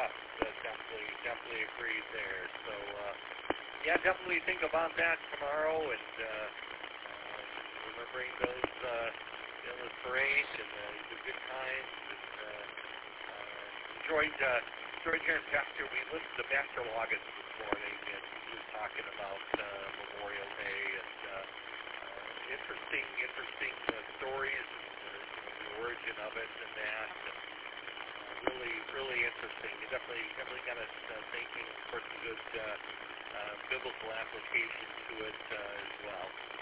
definitely agreed there. So, yeah, definitely think about that tomorrow, and remembering those, the parade and the good times, and enjoyed hearing Pastor. We listened to Pastor Loggins this morning, and he was talking about Memorial Day, and interesting stories, and the origin of it, and that. And, really interesting. It definitely got us thinking. Of course, a good biblical application to it as well.